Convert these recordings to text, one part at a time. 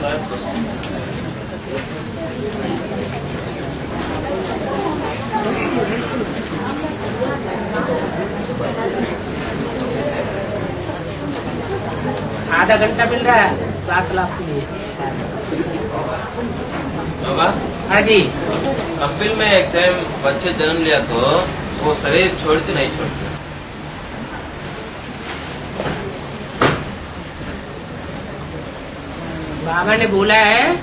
आधा घंटा मिल रहा है वार्तालाप के लिए। हाँ जी। कपिल में एक टाइम बच्चे जन्म लिया तो वो शरीर छोड़ते नहीं छोड़ते। बाबा ने बोला है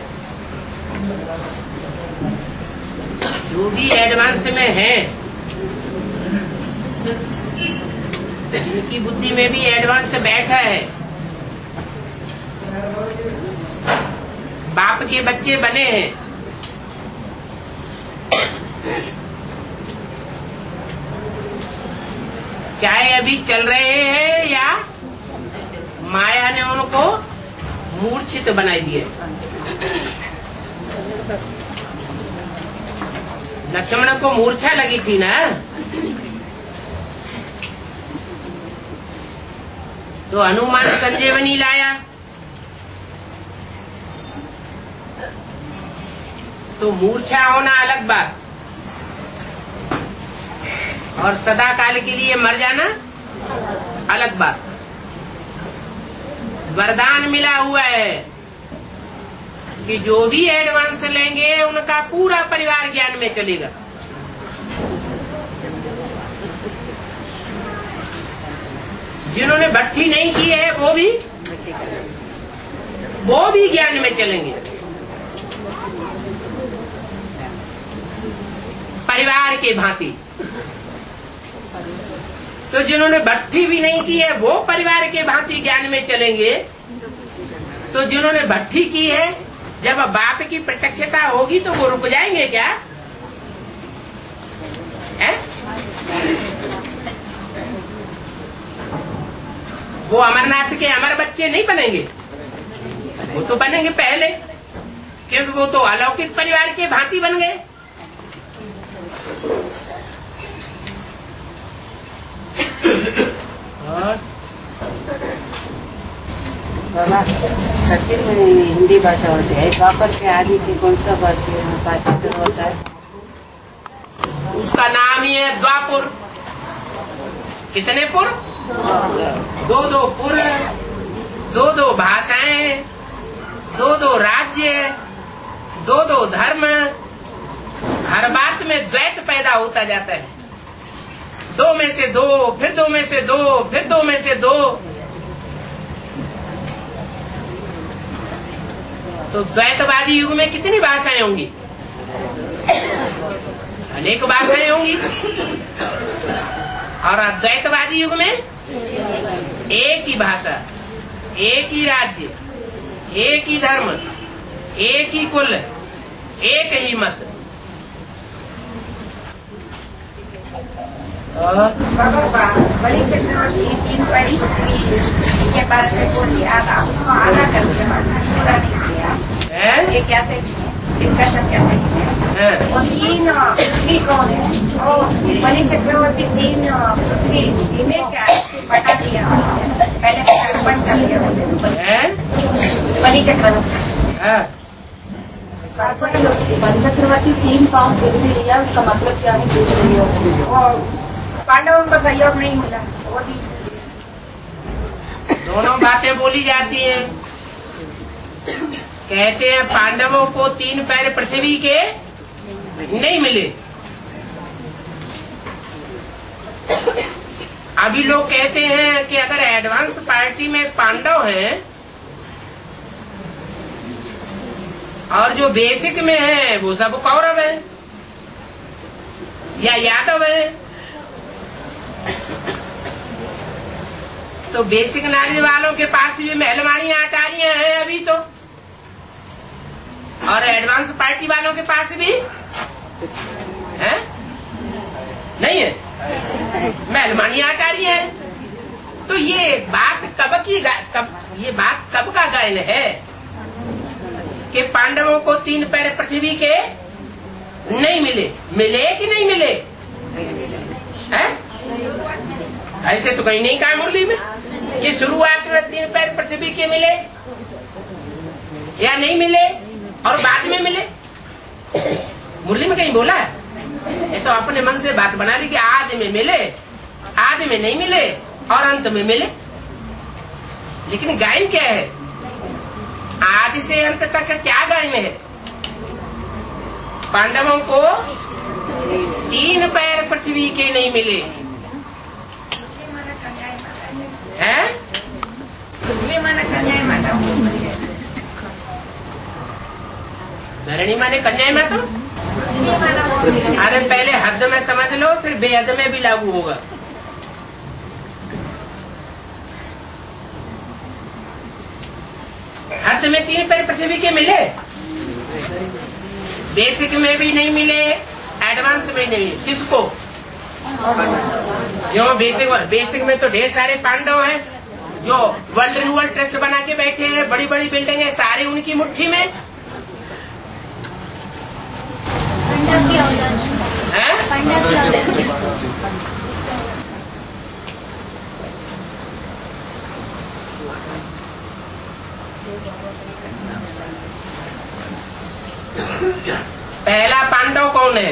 जो भी एडवांस में है, उनकी बुद्धि में भी एडवांस बैठा है, बाप के बच्चे बने हैं, चाहे अभी चल रहे हैं या माया ने उनको मूर्छित बनाई दिए। लक्ष्मण को मूर्छा लगी थी ना, तो हनुमान संजीवनी लाया, तो मूर्छा होना अलग बात और सदा काल के लिए मर जाना अलग बात। वरदान मिला हुआ है कि जो भी एडवांस लेंगे उनका पूरा परिवार ज्ञान में चलेगा। जिन्होंने भट्टी नहीं की है वो भी ज्ञान में चलेंगे। परिवार के भांति। तो जिन्होंने भट्टी भी नहीं की है वो परिवार के भांति ज्ञान में चलेंगे। तो जिन्होंने भट्टी की है, जब बाप की प्रत्यक्षता होगी तो वो रुक जाएंगे क्या? है? वो अमरनाथ के अमर बच्चे नहीं बनेंगे, वो तो बनेंगे पहले, क्योंकि वो तो अलौकिक परिवार के भांति बन गए। बाबा, सत्य में हिंदी भाषा होती है, द्वापर के आदि से कौन सा भाषा होता है? उसका नाम ही है द्वापुर। कितने पुर? दो पुर, दो भाषाएं, दो राज्य, दो धर्म। हर बात में द्वैत पैदा होता जाता है। दो में से दो, फिर दो में से दो, फिर दो में से दो। तो द्वैतवादी युग में कितनी भाषाएं होंगी? अनेक भाषाएं होंगी। और अद्वैतवादी युग में एक ही भाषा, एक ही राज्य, एक ही धर्म, एक ही कुल, एक ही मत। बलि चक्रवर्ती 3 पढ़ी के बारे में बोली, आप उसको आधा कर दिया, पूरा नहीं किया। ये कैसे डिस्कशन कैसे किया? वो 3 पृथ्वी कौन है? वो बलि चक्रवर्ती 3 पृथ्वी में क्या बता दिया, पहले अर्पण कर दिया बलि चक्रवर्ती। बलि चक्रवर्ती 3 पाँव पृथ्वी लिया, उसका मतलब क्या है? पांडवों को सहयोग नहीं मिला, वो भी दोनों बातें बोली जाती हैं। कहते हैं पांडवों को 3 पैर पृथ्वी के नहीं मिले। अभी लोग कहते हैं कि अगर एडवांस पार्टी में पांडव हैं और जो बेसिक में है वो सब कौरव है या यादव है। तो बेसिक नॉलेज वालों के पास भी महलवाणी अटारियां हैं अभी तो, और एडवांस पार्टी वालों के पास भी है नहीं है, महलवाणी अटारियां हैं। तो ये बात ये बात कब का गायन है कि पांडवों को 3 पैर पृथ्वी के नहीं मिले? मिले कि नहीं मिले? है? ऐसे तो कहीं नहीं कहा मुरली में। ये शुरुआत में 3 पैर पृथ्वी के मिले, या नहीं मिले और बाद में मिले? मुरली में कहीं बोला है? ये तो अपने मन से बात बना ली कि आदि में मिले, आदि में नहीं मिले और अंत में मिले। लेकिन गायन क्या है? आदि से अंत तक क्या गायन है? पांडवों को 3 पैर पृथ्वी के नहीं मिले हैं? धरणी माने कन्या माता। अरे पहले हद में समझ लो, फिर बेहद में भी लागू होगा। हद में 3 पैर पृथ्वी के मिले, बेसिक में भी नहीं मिले, एडवांस में नहीं। किसको? जो बेसिक में तो ढेर सारे पांडव हैं जो वर्ल्ड रिन्यूअल ट्रस्ट बना के बैठे हैं, बड़ी बड़ी बिल्डिंग है, सारी उनकी मुट्ठी में है? पहला पांडव कौन है?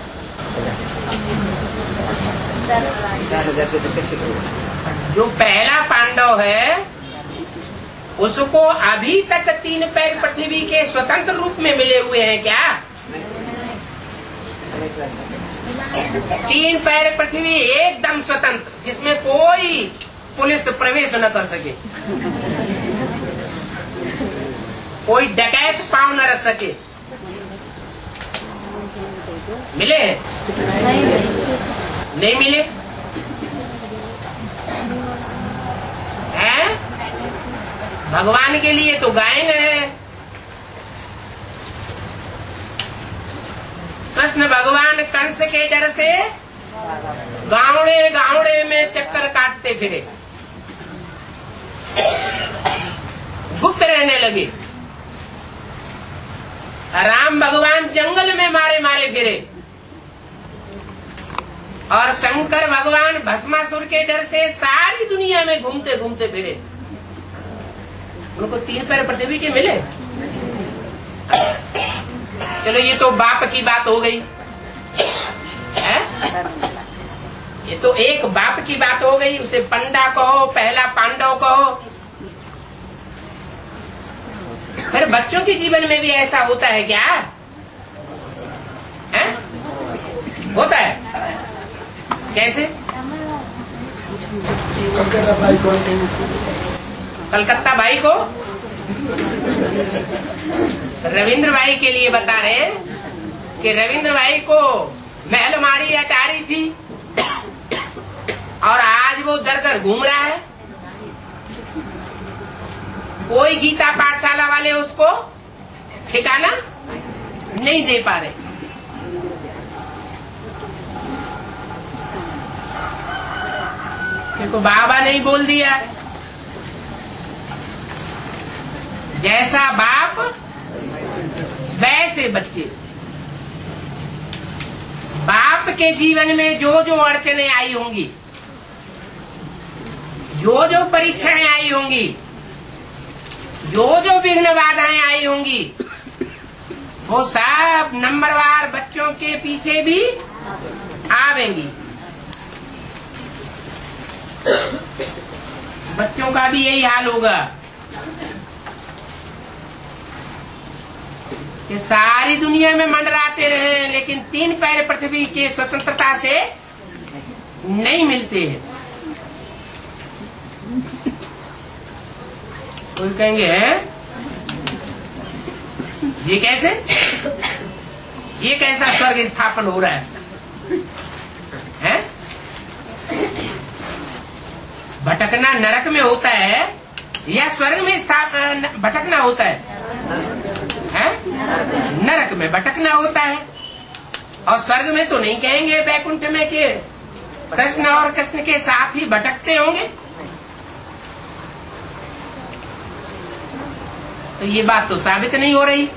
जो पहला पांडव है उसको अभी तक 3 पैर पृथ्वी के स्वतंत्र रूप में मिले हुए हैं क्या? 3 पैर पृथ्वी एकदम स्वतंत्र, जिसमें कोई पुलिस प्रवेश न कर सके, कोई डकैत पांव न रख सके। मिले? नहीं मिले हैं? भगवान के लिए तो गायन है। कृष्ण भगवान कंस के डर से गावड़े गावड़े में चक्कर काटते फिरे, गुप्त रहने लगे। राम भगवान जंगल में मारे मारे फिरे और शंकर भगवान भस्मासुर के डर से सारी दुनिया में घूमते घूमते फिरे। उनको 3 पैर पृथ्वी के मिले। चलो ये तो बाप की बात हो गई है? ये तो एक बाप की बात हो गई, उसे पंडा कहो, पहला पांडव कहो। फिर बच्चों के जीवन में भी ऐसा होता है क्या? है? होता है कैसे? कलकत्ता भाई को रविंद्र भाई के लिए बता रहे कि रविंद्र भाई को महलमारी अटारी थी और आज वो दर दर घूम रहा है। कोई गीता पाठशाला वाले उसको ठिकाना नहीं दे पा रहे। देखो बाबा ने बोल दिया, जैसा बाप वैसे बच्चे। बाप के जीवन में जो जो अड़चने आई होंगी, जो जो परीक्षाएं आई होंगी, जो जो विघ्न बाधाएं आई होंगी, वो सब नंबरवार बच्चों के पीछे भी आवेंगी। बच्चों का भी यही हाल होगा कि सारी दुनिया में मंडराते रहे, लेकिन 3 पैर पृथ्वी के स्वतंत्रता से नहीं मिलते हैं। कोई कहेंगे हैं? ये कैसे? ये कैसा स्वर्ग स्थापन हो रहा है? हैं? भटकना नरक में होता है या स्वर्ग में भटकना होता है? हैं? नरक में भटकना होता है। और स्वर्ग में तो नहीं कहेंगे वैकुंठ में कि कृष्ण और कृष्ण के साथ ही भटकते होंगे। तो ये बात तो साबित नहीं हो रही।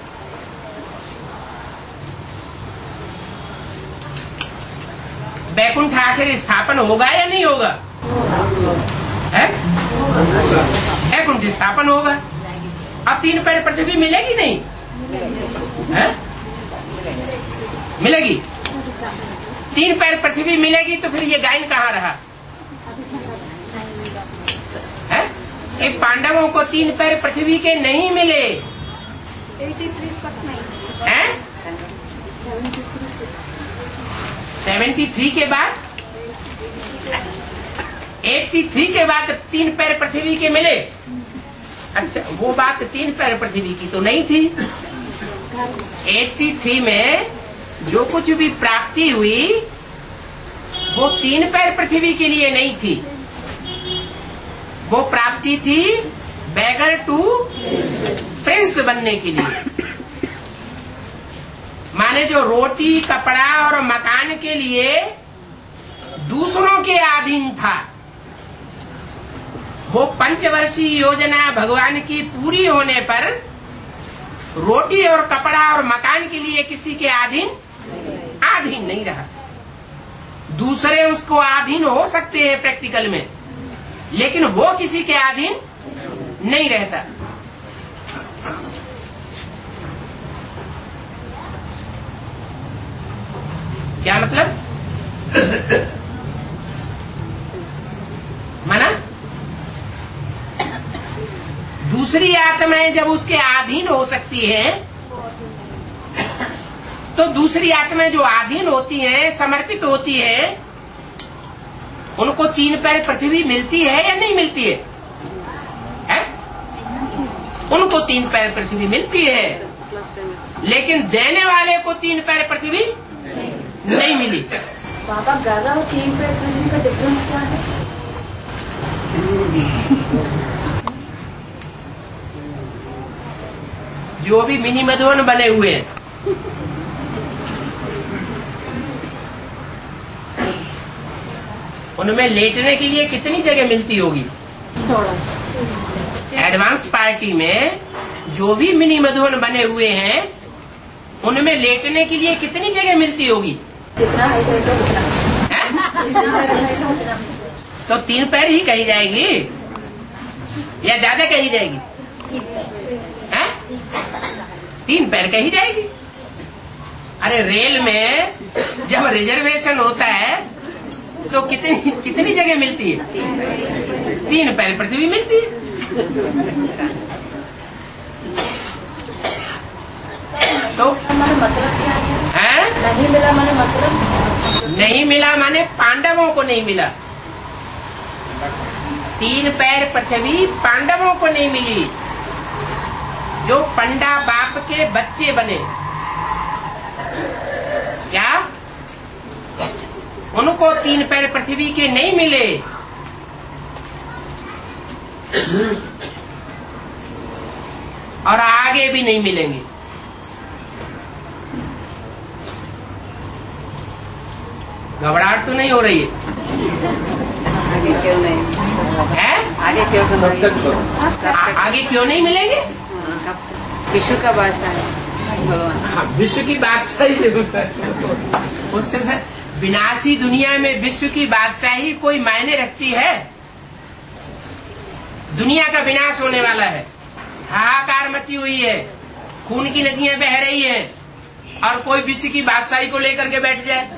वैकुंठ आखिर स्थापन होगा या नहीं होगा? है? वैकुंठ स्थापन होगा अब 3 पैर पृथ्वी मिलेगी नहीं है? मिलेगी। 3 पैर पृथ्वी मिलेगी तो फिर ये गायन कहाँ रहा है? कि पांडवों को 3 पैर पृथ्वी के नहीं मिले हैं? 73 के बाद 83 के बाद 3 पैर पृथ्वी के मिले। अच्छा, वो बात 3 पैर पृथ्वी की तो नहीं थी। 83 में जो कुछ भी प्राप्ति हुई वो 3 पैर पृथ्वी के लिए नहीं थी, वो प्राप्ति थी बैगर टू प्रिंस बनने के लिए। माने जो रोटी, कपड़ा और मकान के लिए दूसरों के अधीन था, वो पंचवर्षीय योजना भगवान की पूरी होने पर रोटी और कपड़ा और मकान के लिए किसी के अधीन नहीं रहा। दूसरे उसको अधीन हो सकते हैं प्रैक्टिकल में, लेकिन वो किसी के अधीन नहीं रहता। क्या मतलब? माना दूसरी आत्माएं जब उसके अधीन हो सकती हैं, तो दूसरी आत्माएं जो अधीन होती हैं, समर्पित होती है, उनको 3 पैर पृथ्वी मिलती है या नहीं मिलती है? उनको 3 पैर पृथ्वी मिलती है, लेकिन देने वाले को 3 पैर पृथ्वी नहीं मिली। बाबा, गारा और 3 पैर पृथ्वी का डिफरेंस क्या है? जो भी मिनी मधुवन बने हुए हैं, उनमें लेटने के लिए कितनी जगह मिलती होगी? एडवांस पार्टी में जो भी मिनी मधुवन बने हुए हैं, उनमें लेटने के लिए कितनी जगह मिलती होगी? जितना तो 3 पैर ही कही जाएगी या ज्यादा कही जाएगी? 3 पैर कही जाएगी। अरे रेल में जब रिजर्वेशन होता है तो कितनी जगह मिलती है? 3 पैर पृथ्वी मिलती है। तो मतलब क्या है? नहीं मिला माने मतलब? नहीं मिला माने पांडवों को नहीं मिला। 3 पैर पृथ्वी पांडवों को नहीं मिली, जो पंडा बाप के बच्चे बने। क्या उनको 3 पैर पृथ्वी के नहीं मिले? और आगे भी नहीं मिलेंगे। घबराहट तो नहीं हो रही है? आगे क्यों नहीं है? आगे क्यों नहीं? आगे क्यों नहीं मिलेंगे? विश्व का बादशाह है भगवान। हाँ, विश्व की बादशाही। उस समय विनाशी दुनिया में विश्व की बादशाही कोई मायने रखती है? दुनिया का विनाश होने वाला है, हाहाकार मची हुई है, खून की नदियां बह रही हैं, और कोई विश्व की बादशाही को लेकर के बैठ जाए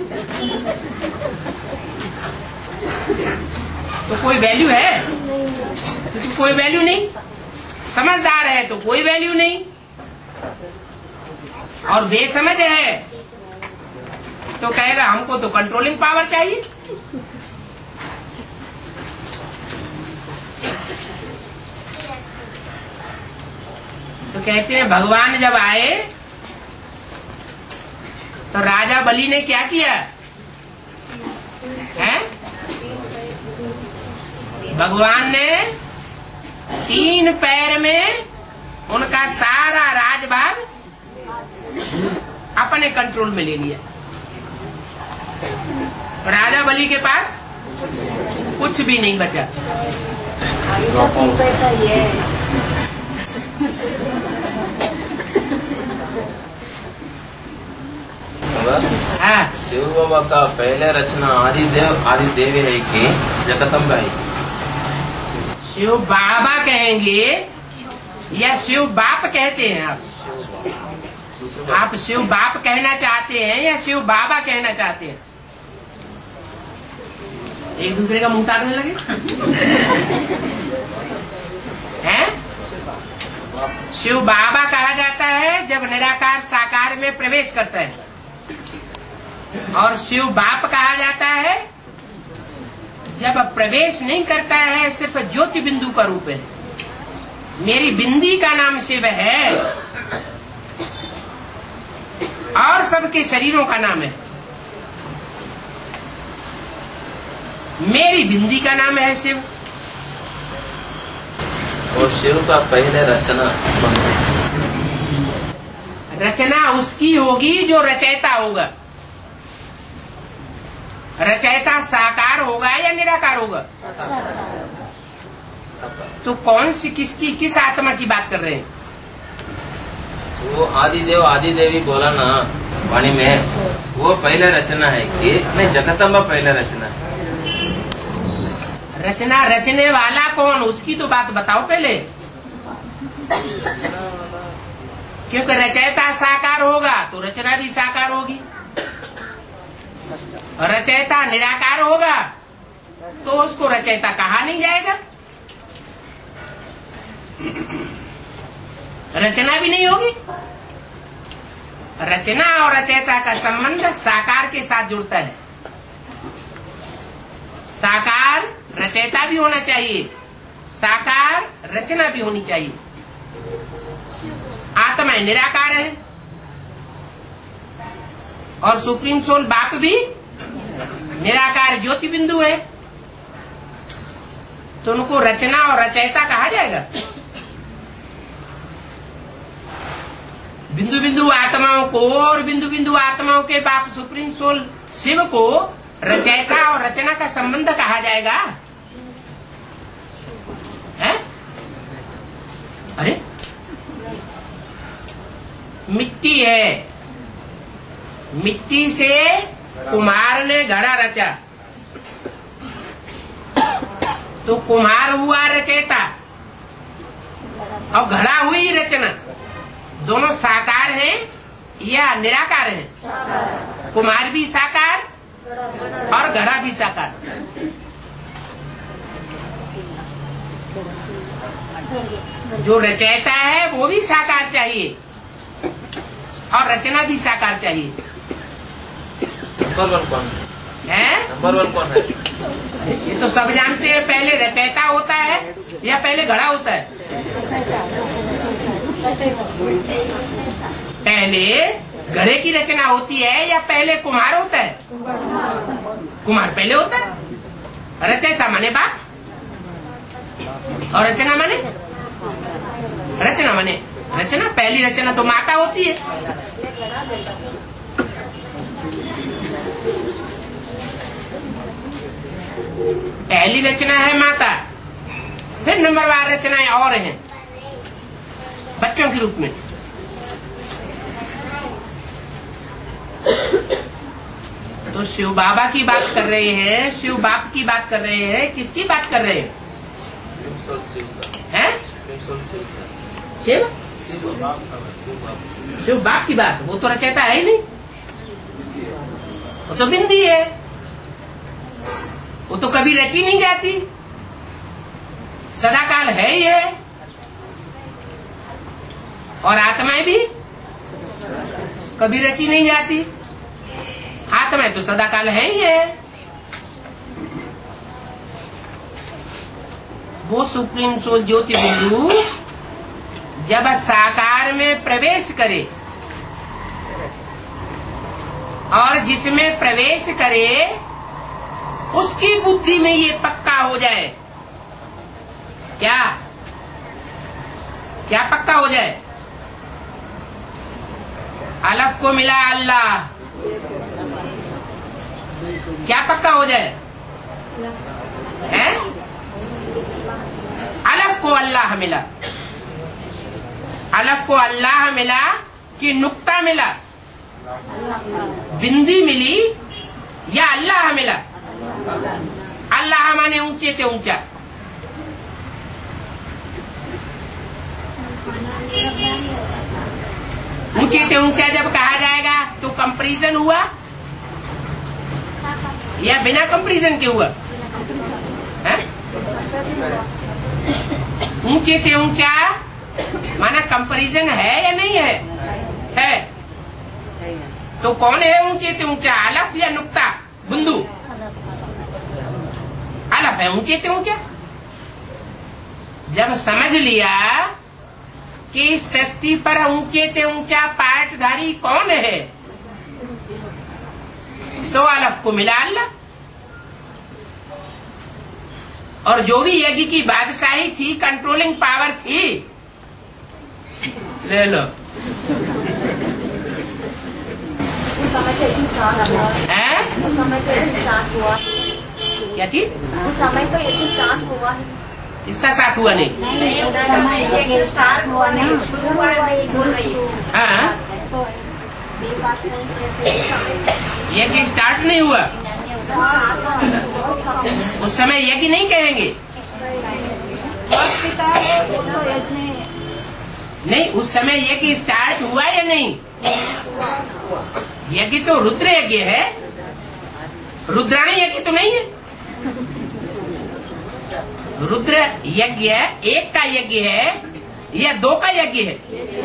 तो कोई वैल्यू है? तो कोई वैल्यू नहीं। समझदार है तो कोई वैल्यू नहीं, और बेसमझ है तो कहेगा हमको तो कंट्रोलिंग पावर चाहिए। तो कहते हैं भगवान जब आए तो राजा बलि ने क्या किया है? भगवान ने 3 पैर में उनका सारा राजभाग अपने कंट्रोल में ले लिया। राजा बलि के पास कुछ भी नहीं बचा। हाँ, शिव बाबा का पहले रचना आदिदेव है कि जगदम्बा है? शिव बाबा कहेंगे या शिव बाप कहते हैं आप शिव बाप कहना चाहते हैं या शिव बाबा कहना चाहते हैं? एक दूसरे का मुंह ताकने लगे हैं? शिव बाबा कहा जाता है जब निराकार साकार में प्रवेश करता है, और शिव बाप कहा जाता है जब प्रवेश नहीं करता है, सिर्फ ज्योति बिंदु का रूप है। मेरी बिंदी का नाम शिव है और सबके शरीरों का नाम है। मेरी बिंदी का नाम है शिव। और शिव का पहले रचना उसकी होगी जो रचयिता होगा। रचयिता साकार होगा या निराकार होगा? तो कौन सी किस आत्मा की बात कर रहे हैं? वो आदिदेव आदि देवी बोला ना वाणी में, वो पहले रचना है कि नहीं? जगदम्बा पहले रचना है। रचना रचने वाला कौन, उसकी तो बात बताओ पहले। क्योंकि रचयिता साकार होगा तो रचना भी साकार होगी, रचयिता निराकार होगा तो उसको रचयिता कहा नहीं जाएगा, रचना भी नहीं होगी। रचना और रचयिता का संबंध साकार के साथ जुड़ता है। साकार रचयिता भी होना चाहिए, साकार रचना भी होनी चाहिए। आत्मा निराकार है और सुप्रीम सोल बाप भी निराकार ज्योति बिंदु है, तो उनको रचना और रचयिता कहा जाएगा। बिंदु बिंदु आत्माओं को और बिंदु बिंदु आत्माओं के बाप सुप्रीम सोल शिव को रचयिता और रचना का संबंध कहा जाएगा? है? अरे मिट्टी है, मिट्टी से कुम्हार ने घड़ा रचा, तो कुम्हार हुआ रचयिता और घड़ा हुई रचना। दोनों साकार हैं या निराकार हैं? कुम्हार भी साकार और घड़ा भी साकार। जो रचयिता है वो भी साकार चाहिए और रचना भी साकार चाहिए। नंबर 1 कौन है? नंबर 1 कौन है? ये तो सब जानते हैं। पहले रचयिता होता है या पहले घड़ा होता है? पहले घड़े की रचना होती है या पहले कुम्हार होता है? कुम्हार पहले होता है। रचयिता माने बाप और रचना माने रचना। पहली रचना तो माता होती है। पहली रचना है माता, फिर नंबरवार रचनाएं और हैं बच्चों के रूप में। तो शिव बाबा की बात कर रहे हैं, शिव बाप की बात कर रहे हैं। किसकी बात कर रहे हैं? शिव बाप की बात। वो तो रचयिता है ही नहीं, वो तो बिंदी है, वो तो कभी रची नहीं जाती, सदाकाल है ही है। और आत्माएं भी कभी रची नहीं जाती, आत्माएं तो सदाकाल है ही है। वो सुप्रीम सोल ज्योति बिंदु जब साकार में प्रवेश करे और जिसमें प्रवेश करे उसकी बुद्धि में ये पक्का हो जाए। क्या क्या पक्का हो जाए? अलफ को मिला अल्लाह, क्या पक्का हो जाए? है? अलफ को अल्लाह मिला, अलफ को अल्लाह मिला कि नुक्ता मिला, बिंदी मिली या अल्लाह मिला? अल्लाह माने ऊंचे ते ऊंचा, ऊंचे से ऊंचा जब कहा जाएगा तो कंपैरिजन हुआ या बिना कंपैरिजन के हुआ? ऊंचे से ऊंचा माना कंपैरिजन है या नहीं है? है। तो कौन है ऊंचे से ऊंचा, अलफ या नुक्ता बिंदु? अलफ है ऊंचे से ऊंचा। जब समझ लिया कि सृष्टि पर ऊंचे से ऊंचा पाठधारी कौन है, तो अलफ को मिला अल्लाह। और जो भी यज्ञ की बादशाही थी, कंट्रोलिंग पावर थी, ले लो। उस समय कैसे स्टार्ट हुआ? उस समय कैसे स्टार्ट हुआ? क्या चीज? उस समय तो ये स्टार्ट हुआ है। इसका साथ हुआ नहीं? नहीं, स्टार्ट हुआ नहीं, शुरुआत बोल रही है। हाँ, तो ये बात सही है। यज्ञ स्टार्ट नहीं हुआ। उस समय यज्ञ नहीं कहेंगे। नहीं, उस समय यज्ञ स्टार्ट हुआ या नहीं? यज्ञ तो रुद्र यज्ञ है, रुद्राणी यज्ञ तो नहीं है। रुद्र यज्ञ एक का यज्ञ है या दो का यज्ञ है?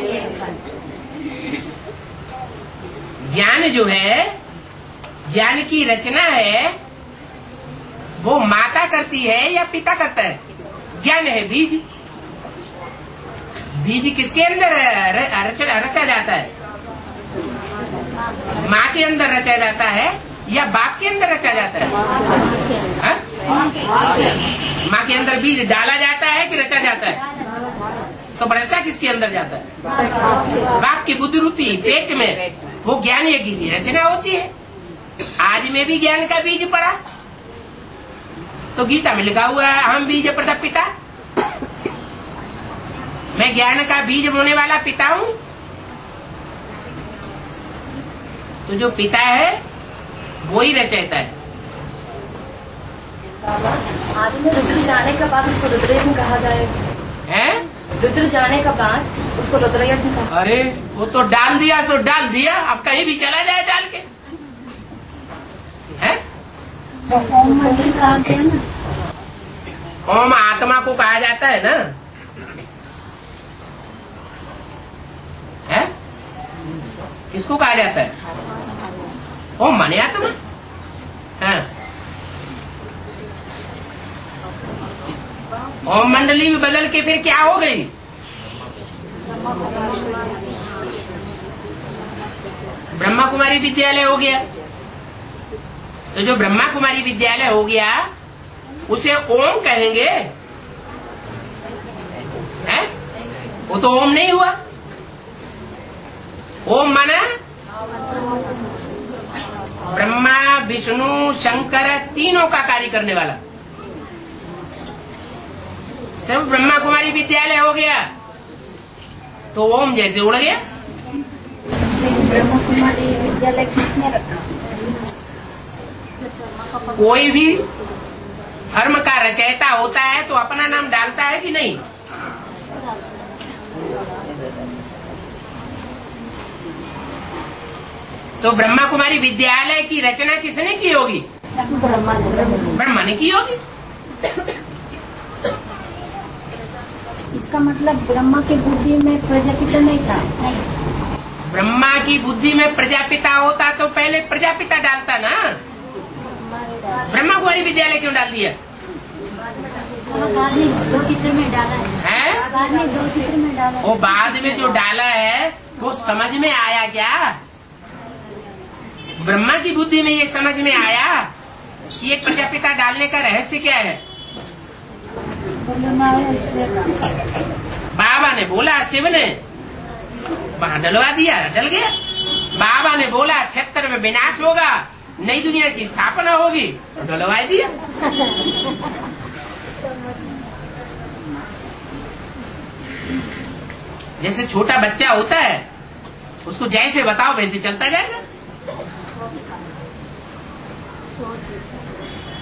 ज्ञान जो है, ज्ञान की रचना है, वो माता करती है या पिता करता है? ज्ञान है बीज। बीज किसके अंदर रचा जाता है? माँ के अंदर रचा जाता है या बाप के अंदर रचा जाता है? हाँ? माँ के अंदर बीज डाला जाता है कि रचा जाता है? तो रचा किसके अंदर जाता है? बाप की बुद्धि रूपी पेट में वो ज्ञान यज्ञ की रचना होती है। आज में भी ज्ञान का बीज पड़ा, तो गीता में लिखा हुआ है हम बीज प्रदा पिता। मैं ज्ञान का बीज बोने वाला पिता हूँ। तो जो पिता है वो ही रचयिता है। आदि में रुद्र जाने के बाद उसको रुद्रयज्ञ कहा जाएगा। हैं? रुद्र जाने के बाद उसको रुद्रयज्ञ कहा। अरे वो तो डाल दिया सो डाल दिया, अब कहीं भी चला जाए डाल के। हैं? ओम मंदिर कहा गया ना। ओम आत्मा को कहा जाता है ना। है? किसको कहा जाता है? ओम माने आत्मा। हाँ। ओम मंडली में बदल के फिर क्या हो गई? ब्रह्मा कुमारी विद्यालय हो गया। तो जो ब्रह्मा कुमारी विद्यालय हो गया उसे ओम कहेंगे? है? वो तो ओम नहीं हुआ। ओम माना ब्रह्मा विष्णु शंकर तीनों का कार्य करने वाला। सब ब्रह्मा कुमारी विद्यालय हो गया तो ओम जैसे उड़ गया। ब्रह्मा कुमारी विद्यालय किसने रखा? कोई भी धर्म का रचयिता होता है तो अपना नाम डालता है कि नहीं? तो ब्रह्मा कुमारी विद्यालय की रचना किसने की होगी? ब्रह्मा ने की होगी। इसका मतलब ब्रह्मा की बुद्धि में प्रजापिता नहीं था? ब्रह्मा की बुद्धि में प्रजापिता होता तो पहले प्रजापिता डालता ना। ब्रह्मा कुमारी विद्यालय क्यों डाल दिया? बाद में दो चित्र में डाला है। बाद में दो चित्र में डाला। वो बाद में जो डाला है वो समझ में आया क्या? ब्रह्मा की बुद्धि में ये समझ में आया कि ये प्रजापिता डालने का रहस्य क्या है? बाबा ने बोला, शिव ने वहां डलवा दिया, डल गया। बाबा ने बोला 76 में विनाश होगा, नई दुनिया की स्थापना होगी, तो डलवा दिया। जैसे छोटा बच्चा होता है उसको जैसे बताओ वैसे चलता जाएगा।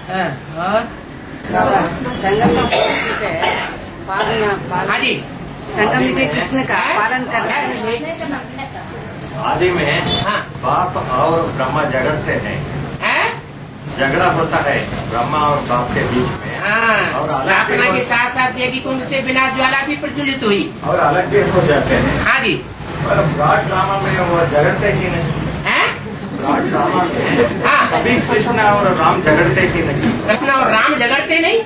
और जंगल में है, हाँ जी, संगम में कृष्ण का पालन करना है। आदि में बाप और ब्रह्मा झगड़ते हैं, झगड़ा होता है ब्रह्मा और बाप के बीच में। और प्रार्थना के साथ साथ देगी कुंड से बिना ज्वाला भी प्रज्वलित हुई और अलग भी हो जाते हैं। हाँ जी। और ब्रॉड ड्रामा में वो झगड़ते ही नहीं है। ब्रॉड ड्रामा में कभी कृष्ण और राम झगड़ते ही नहीं। कृष्ण और राम झगड़ते नहीं।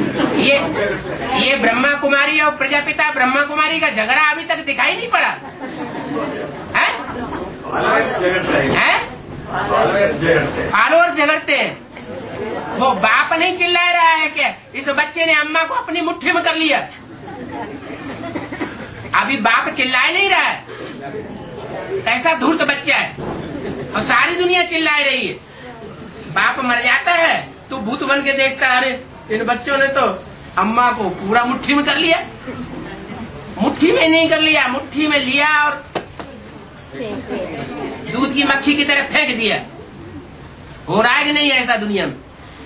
ये ब्रह्मा कुमारी और प्रजापिता ब्रह्मा कुमारी का झगड़ा अभी तक दिखाई नहीं पड़ा है। फॉलोअर्स झगड़ते हैं। वो बाप नहीं चिल्ला रहा है कि इस बच्चे ने अम्मा को अपनी मुट्ठी में कर लिया। अभी बाप चिल्लाए नहीं रहा है। कैसा धूर्त बच्चा है और सारी दुनिया चिल्लाए रही है। बाप मर जाता है तो भूत बन के देखता है, अरे इन बच्चों ने तो अम्मा को पूरा मुट्ठी में कर लिया। मुट्ठी में नहीं कर लिया, मुट्ठी में लिया और दूध की मक्खी की तरह फेंक दिया। हो रहा है कि नहीं ऐसा दुनिया में?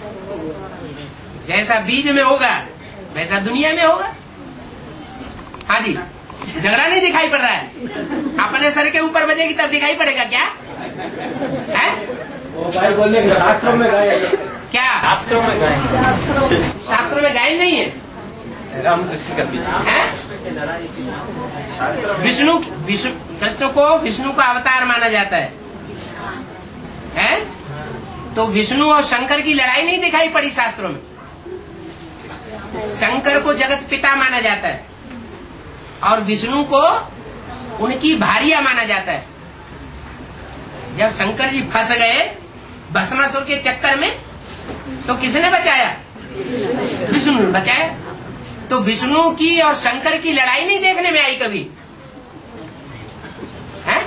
जैसा बीज में होगा वैसा दुनिया में होगा। हाँ जी, झगड़ा नहीं दिखाई पड़ रहा है। अपने सर के ऊपर बजेगी तब दिखाई पड़ेगा क्या है? बोलने के शास्त्रों में गाय क्या? शास्त्रों में गाय, शास्त्रों में गाय नहीं है। रामकृष्ण का बीच विष्णु कृष्ण को विष्णु का अवतार माना जाता है? तो विष्णु और शंकर की लड़ाई नहीं दिखाई पड़ी शास्त्रों में। शंकर को जगत पिता माना जाता है और विष्णु को उनकी भारिया माना जाता है। जब शंकर जी फंस गए भस्मासुर के चक्कर में तो किसने बचाया? विष्णु ने बचाया। तो विष्णु की और शंकर की लड़ाई नहीं देखने में आई कभी है?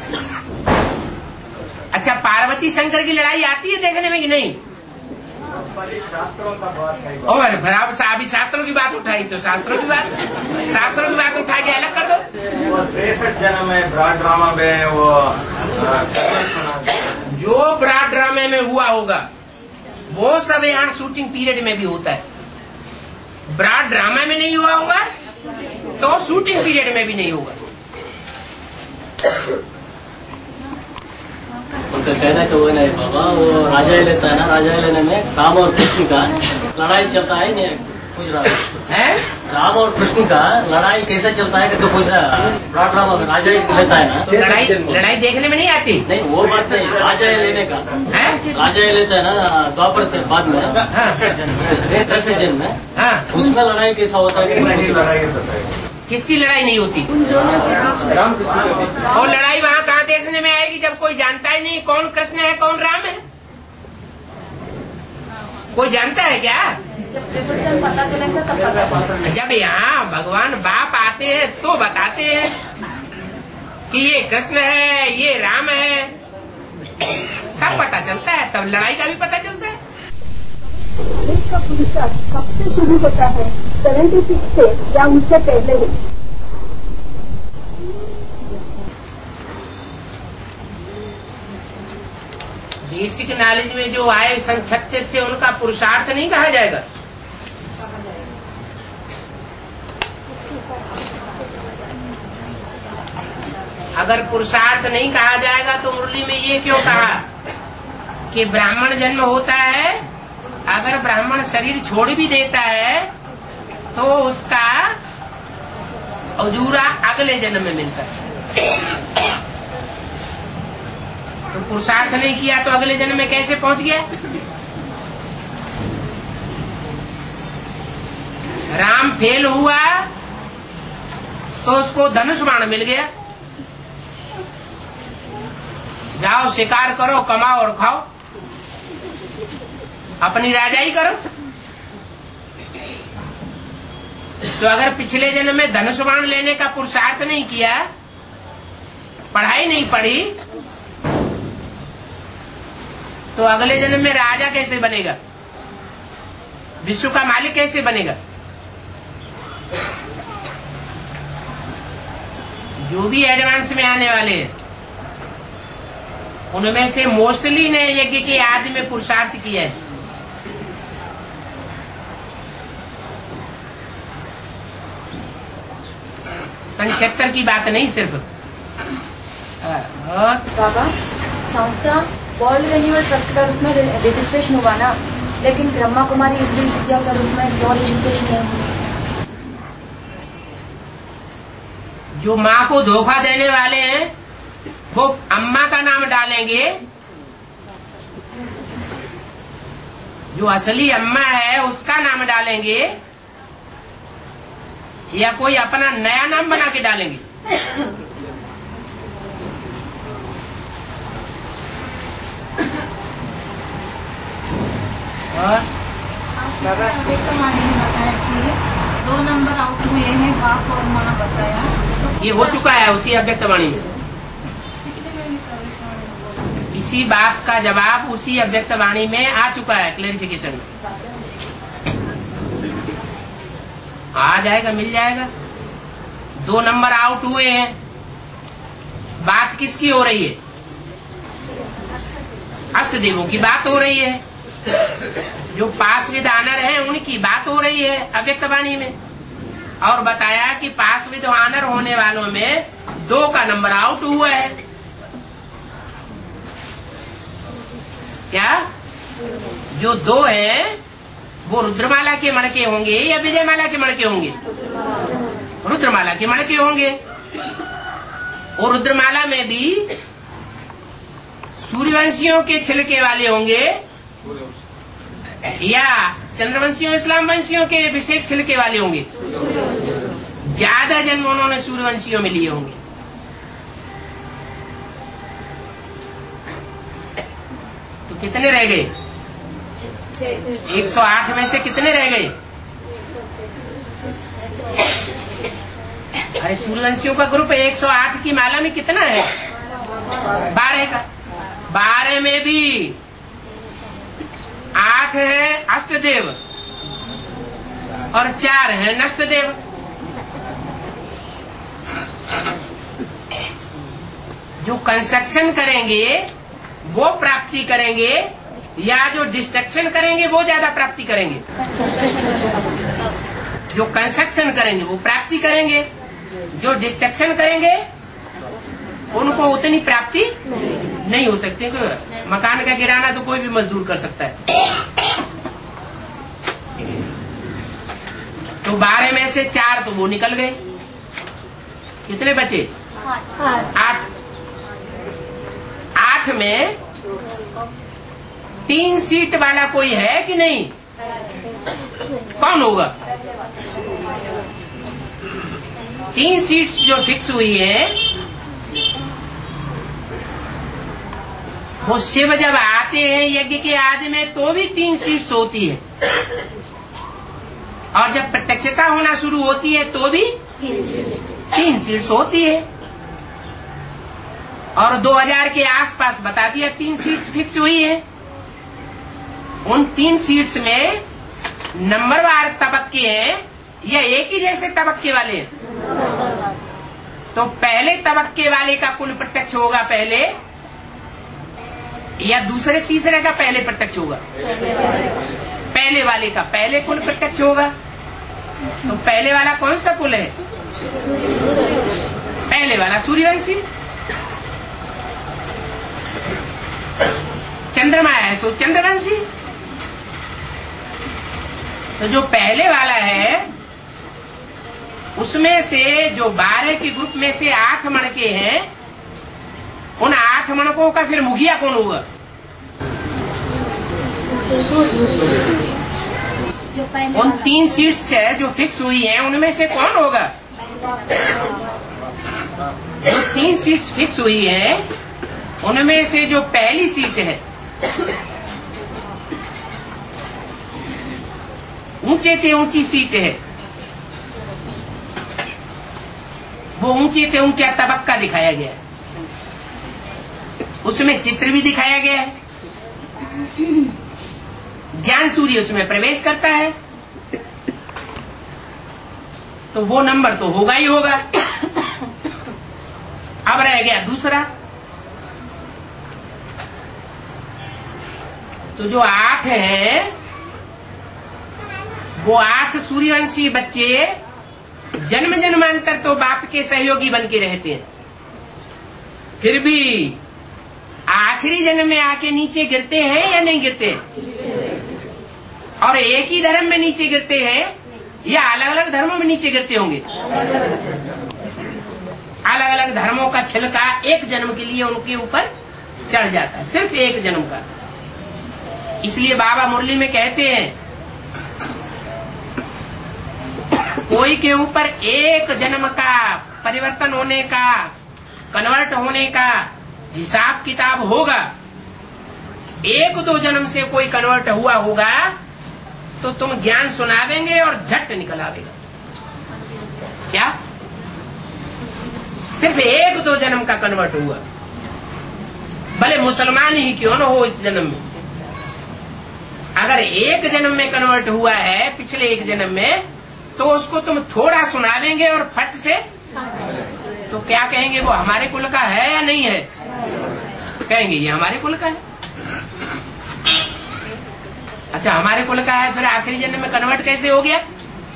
अच्छा, पार्वती शंकर की लड़ाई आती है देखने में कि नहीं? शास्त्रों का बात है। और अभी शास्त्रों की बात उठाई तो शास्त्रों की बात उठा के अलग कर दो। वो 63 जन्म में ब्रॉड ड्रामा में वो जो ब्रॉड ड्रामे में हुआ होगा वो सब यहाँ शूटिंग पीरियड में भी होता है। ब्रॉड ड्रामा में नहीं हुआ होगा तो शूटिंग पीरियड में भी नहीं होगा। उनका कहना तो वो नहीं बाबा, वो राजा लेता है ना, राजा लेने में राम और कृष्ण का लड़ाई चलता है। नहीं पूछ रहा है राम और कृष्ण का लड़ाई कैसे चलता है करके पूछ रहा है। ब्रॉड ड्रामा में राजा लेता है ना, तो लड़ाई देखने में नहीं आती। नहीं वो बात नहीं, राजा लेने का है। राजा लेता है ना द्वापर से बाद में 10वें जन्म में, उसमें लड़ाई कैसा होता है? किसकी लड़ाई नहीं होती? और लड़ाई वहाँ कहाँ देखने में आएगी जब कोई जानता ही नहीं कौन कृष्ण है कौन राम है? कोई जानता है क्या? पता चलेगा तब पता चलेगा। जब यहाँ भगवान बाप आते हैं तो बताते हैं कि ये कृष्ण है ये राम है, तब पता चलता है, तब लड़ाई का भी पता चलता है। इसका पुरुषार्थ कब से शुरू होता है? 76 से या उससे पहले ही? बेसिक नॉलेज में जो आए सन 36 से उनका पुरुषार्थ नहीं कहा जाएगा। अगर पुरुषार्थ नहीं कहा जाएगा तो मुरली में ये क्यों कहा कि ब्राह्मण जन्म होता है, अगर ब्राह्मण शरीर छोड़ भी देता है तो उसका अजूरा अगले जन्म में मिलता है। तो पुरुषार्थ नहीं किया तो अगले जन्म में कैसे पहुंच गया? राम फेल हुआ तो उसको धनुष बाण मिल गया। जाओ शिकार करो, कमाओ और खाओ, अपनी राजाई करो। तो अगर पिछले जन्म में धनुष बाण लेने का पुरुषार्थ नहीं किया, पढ़ाई नहीं पढ़ी, तो अगले जन्म में राजा कैसे बनेगा? विश्व का मालिक कैसे बनेगा? जो भी एडवांस में आने वाले हैं उनमें से मोस्टली ने यज्ञ के आदि में पुरुषार्थ किया है। सन 76 की बात नहीं सिर्फ। बाबा, संस्था वर्ल्ड रिन्यूअल ट्रस्ट का रूप में रजिस्ट्रेशन हुआ ना, लेकिन ब्रह्मा कुमारी इस विद्या का रूप में क्यों रजिस्ट्रेशन नहीं हुआ? जो माँ को धोखा देने वाले हैं वो अम्मा का नाम डालेंगे, जो असली अम्मा है उसका नाम डालेंगे, या कोई अपना नया नाम बना के डालेंगे। बाबा बताया कि 2 नंबर आउट हुए हैं, बाप और माँ बताया। ये हो चुका है उसी अव्यक्त वाणी में। इसी बात का जवाब उसी अव्यक्त वाणी में आ चुका है, क्लेरिफिकेशन आ जाएगा, मिल जाएगा। 2 नंबर आउट हुए हैं। बात किसकी हो रही है? अष्टदेवों की बात हो रही है। जो पास विद ऑनर है उनकी बात हो रही है अव्यक्त वाणी में। और बताया कि पास विद ऑनर होने वालों में 2 का नंबर आउट हुआ है। क्या? जो 2 हैं वो रुद्रमाला के मणके होंगे या विजयमाला के मणके होंगे? रुद्रमाला के मणके होंगे। और रुद्रमाला में भी सूर्यवंशियों के छिलके वाले होंगे या चंद्रवंशियों इस्लाम वंशियों के विशेष छिलके वाले होंगे? ज्यादा जन्म उन्होंने सूर्यवंशियों में लिए होंगे। तो कितने रह गए? 108 में से कितने रह गए? अरे सूर्यवंशियों का ग्रुप 108 की माला में कितना है? 12 का। 12 में भी 8 है अष्टदेव और 4 है नष्टदेव। जो कंस्ट्रक्शन करेंगे वो प्राप्ति करेंगे या जो डिस्ट्रक्शन करेंगे वो ज्यादा प्राप्ति करेंगे? जो कंस्ट्रक्शन करेंगे वो प्राप्ति करेंगे, जो डिस्ट्रक्शन करेंगे उनको उतनी प्राप्ति नहीं हो सकती। मकान का गिराना तो कोई भी मजदूर कर सकता है। तो 12 में से 4 तो वो निकल गए। कितने बचे? 8। 8 में 3 सीट वाला कोई है कि नहीं? कौन होगा? 3 सीट्स जो फिक्स हुई है वो शिव जब आते हैं यज्ञ के आदि में तो भी 3 सीट्स होती है, और जब प्रत्यक्षता होना शुरू होती है तो भी 3 सीट्स होती है। और 2000 के आसपास बता दिया 3 सीट्स फिक्स हुई है। उन 3 सीट्स में नंबरवार तबक्के हैं या एक ही जैसे तबक्के वाले हैं? तो पहले तबक्के वाले का कुल प्रत्यक्ष होगा पहले, या दूसरे तीसरे का पहले प्रत्यक्ष होगा? पहले वाले का पहले कुल प्रत्यक्ष होगा। तो पहले वाला कौन सा कुल है? पहले वाला सूर्यवंशी। चंद्रमा है सो चंद्रवंशी। तो जो पहले वाला है उसमें से जो 12 के ग्रुप में से 8 मणके हैं, उन 8 मणकों का फिर मुखिया कौन होगा? उन 3 सीट्स है जो फिक्स हुई हैं उनमें से कौन होगा? जो 3 सीट्स फिक्स हुई है उनमें से जो पहली सीट है ऊंचे से ऊंची सीट है, वो ऊंचे से ऊंचा तबक्का दिखाया गया है। उसमें चित्र भी दिखाया गया है। ज्ञान सूर्य उसमें प्रवेश करता है तो वो नंबर तो होगा ही होगा। अब रह गया दूसरा। तो जो 8 है वो 8 सूर्यवंशी बच्चे जन्म जन्मांतर तो बाप के सहयोगी बन के रहते हैं, फिर भी आखिरी जन्म में आके नीचे गिरते हैं या नहीं गिरते? और एक ही धर्म में नीचे गिरते हैं या अलग अलग धर्मों में नीचे गिरते होंगे? अलग अलग धर्मों का छिलका एक जन्म के लिए उनके ऊपर चढ़ जाता है, सिर्फ एक जन्म का। इसलिए बाबा मुरली में कहते हैं, कोई के ऊपर एक जन्म का परिवर्तन होने का, कन्वर्ट होने का हिसाब किताब होगा। एक दो जन्म से कोई कन्वर्ट हुआ होगा तो तुम ज्ञान सुनावेंगे और झट निकल आवेगा। क्या? सिर्फ एक दो जन्म का कन्वर्ट हुआ, भले मुसलमान ही क्यों न हो इस जन्म में, अगर एक जन्म में कन्वर्ट हुआ है पिछले एक जन्म में, तो उसको तुम थोड़ा सुनावेंगे और फट से तो क्या कहेंगे, वो हमारे कुल का है या नहीं है? कहेंगे ये हमारे कुल का है। अच्छा, हमारे कुल का है, फिर आखिरी जन्म में कन्वर्ट कैसे हो गया?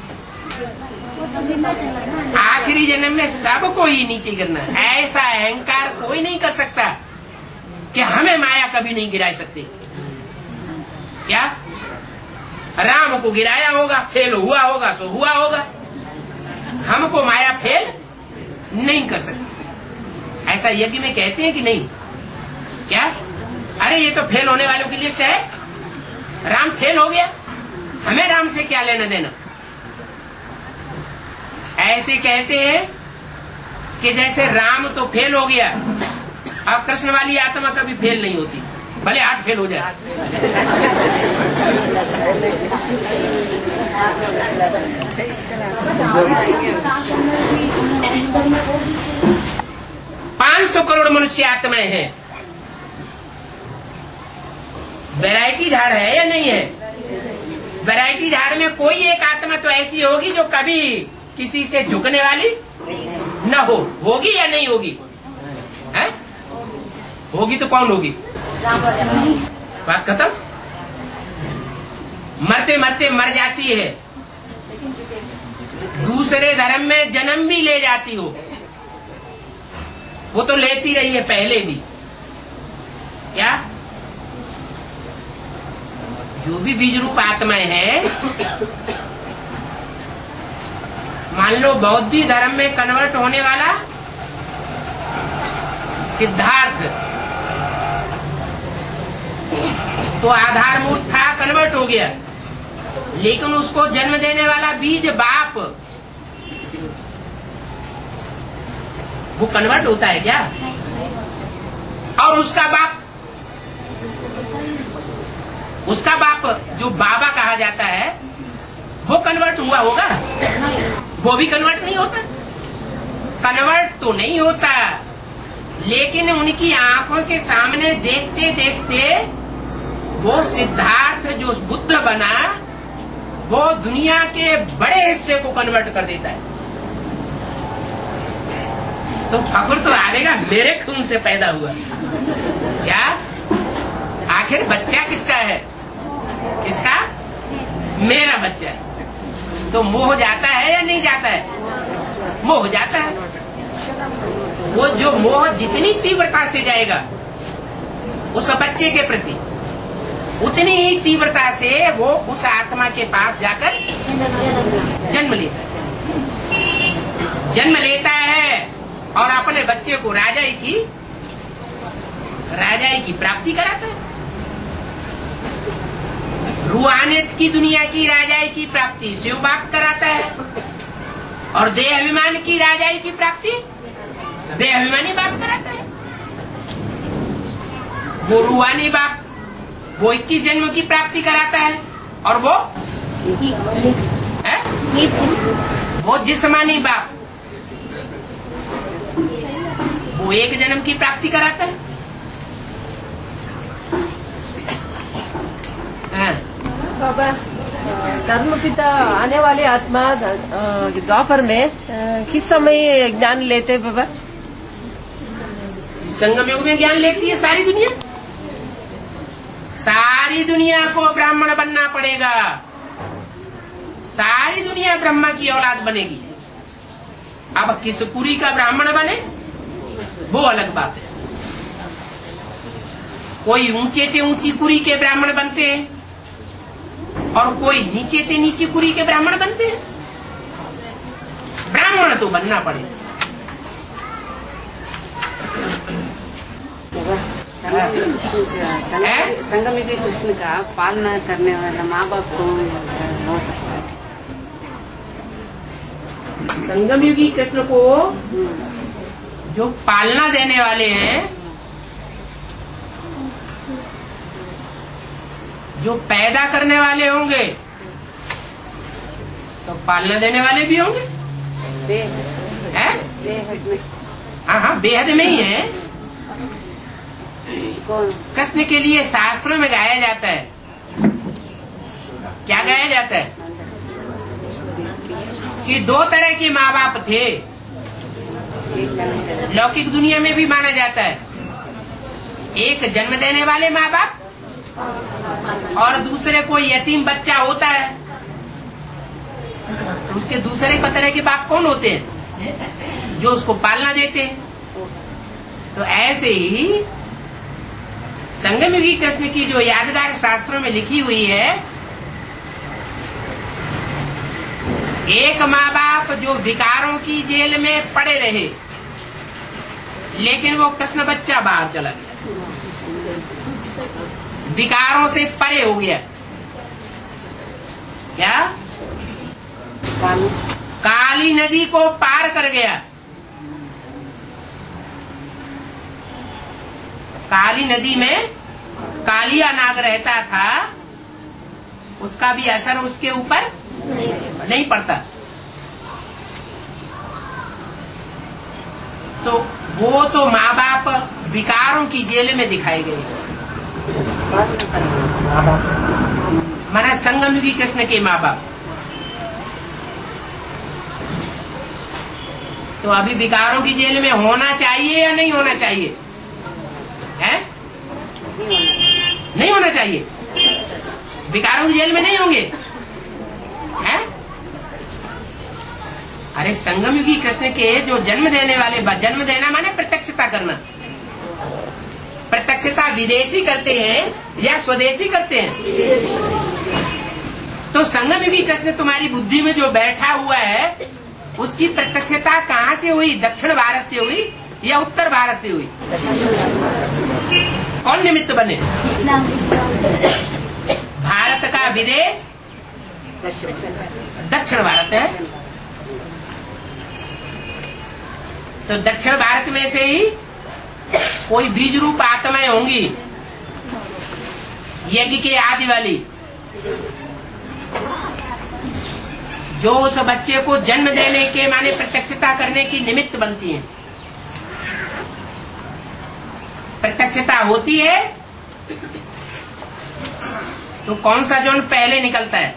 आखिरी जन्म में सबको ही नीचे गिरना है। ऐसा अहंकार कोई नहीं कर सकता कि हमें माया कभी नहीं गिरा सकती। क्या? राम को गिराया होगा, फेल हुआ होगा तो हुआ होगा, हमको माया फेल नहीं कर सकती। ऐसा यज्ञ में कहते हैं कि नहीं? क्या? अरे ये तो फेल होने वालों की लिस्ट है, राम फेल हो गया, हमें राम से क्या लेना देना। ऐसे कहते हैं कि जैसे राम तो फेल हो गया, अब कृष्ण वाली आत्मा कभी फेल नहीं होती, भले 8 फेल हो जाए। 500 करोड़ मनुष्य आत्माएं हैं। वैरायटी झाड़ है या नहीं है? वैरायटी झाड़ में कोई एक आत्मा तो ऐसी होगी जो कभी किसी से झुकने वाली न हो। होगी या नहीं होगी? है? होगी तो कौन होगी? बात खत्म। मरते मरते मर जाती है, दूसरे धर्म में जन्म भी ले जाती हो, वो तो लेती रही है पहले भी। क्या? जो भी बीज रूप आत्माएं हैं, मान लो बौद्धी धर्म में कन्वर्ट होने वाला सिद्धार्थ तो आधारभूत था, कन्वर्ट हो गया, लेकिन उसको जन्म देने वाला बीज बाप, वो कन्वर्ट होता है क्या? और उसका बाप जो बाबा कहा जाता है, वो कन्वर्ट हुआ होगा? वो भी कन्वर्ट नहीं होता। कन्वर्ट तो नहीं होता, लेकिन उनकी आंखों के सामने देखते देखते वो सिद्धार्थ जो बुद्ध बना, वो दुनिया के बड़े हिस्से को कन्वर्ट कर देता है। तो फख्र तो आएगा, मेरे खून से पैदा हुआ। क्या? आखिर बच्चा किसका है? किसका? मेरा बच्चा है। तो मोह जाता है या नहीं जाता है? मोह जाता है। वो जो मोह जितनी तीव्रता से जाएगा उस बच्चे के प्रति, उतनी ही तीव्रता से वो उस आत्मा के पास जाकर जन्म लेता है और अपने बच्चे को राजाई की प्राप्ति कराता है। रूहानियत की दुनिया की राजाई की प्राप्ति शिव बाप कराता है, और देह अभिमान की राजाई की प्राप्ति देह अभिमानी बाप कराता है। वो रूहानी बाप वो 21 जन्म की प्राप्ति कराता है, और वो जिस्मानी बाप वो 1 जन्म की प्राप्ति कराता है। बाबा, धर्मपिता आने वाली आत्मा द्वापर में किस समय ज्ञान लेते बाबा? संगम युग में ज्ञान लेती है सारी दुनिया। सारी दुनिया को ब्राह्मण बनना पड़ेगा, सारी दुनिया ब्रह्मा की औलाद बनेगी। अब किस कुरी का ब्राह्मण बने वो अलग बात है। कोई ऊंचे से ऊंची कुरी के ब्राह्मण बनते हैं और कोई नीचे से नीची कुरी के ब्राह्मण बनते हैं। ब्राह्मण तो बनना पड़े। संगमयुगी कृष्ण का पालना करने वाला माँ बाप को हो सकता है। संगमयुगी कृष्ण को जो पालना देने वाले हैं, जो पैदा करने वाले होंगे, तो पालना देने वाले भी होंगे। बेहद में। हाँ, बेहद में ही है। कृष्ण के लिए शास्त्रों में गाया जाता है। क्या गाया जाता है? कि दो तरह के माँ बाप थे। लौकिक दुनिया में भी माना जाता है। एक जन्म देने वाले माँ बाप और दूसरे कोई यतीम बच्चा होता है तो उसके दूसरे तरह के बाप कौन होते हैं? जो उसको पालना देते हैं। तो ऐसे ही संगमयुगी कृष्ण की जो यादगार शास्त्रों में लिखी हुई है, एक माँ बाप जो विकारों की जेल में पड़े रहे, लेकिन वो कृष्ण बच्चा बाहर चला गया, विकारों से परे हो गया। क्या? काली नदी को पार कर गया। काली नदी में कालिया नाग रहता था, उसका भी असर उसके ऊपर नहीं पड़ता। तो वो तो माँ बाप विकारों की जेल में दिखाए गए। माना संगमयुगी कृष्ण के माँ बाप तो अभी विकारों की जेल में होना चाहिए या नहीं होना चाहिए? है? नहीं होना चाहिए। विकारों की जेल में नहीं होंगे। है? अरे संगमयुगी कृष्ण के जो जन्म देने वाले, जन्म देना माने प्रत्यक्षता करना। प्रत्यक्षता विदेशी करते हैं या स्वदेशी करते हैं? तो संगमयुगी कृष्ण तुम्हारी बुद्धि में जो बैठा हुआ है, उसकी प्रत्यक्षता कहाँ से हुई? दक्षिण भारत से हुई या उत्तर भारत से हुई? कौन निमित्त बने? भारत का विदेश दक्षिण भारत है। तो दक्षिण भारत में से ही कोई बीज रूप आत्माएं होंगी, यज्ञ के आदि वाली, जो उस बच्चे को जन्म देने के माने प्रत्यक्षता करने की निमित्त बनती हैं। प्रत्यक्षता होती है तो कौन सा जोन पहले निकलता है?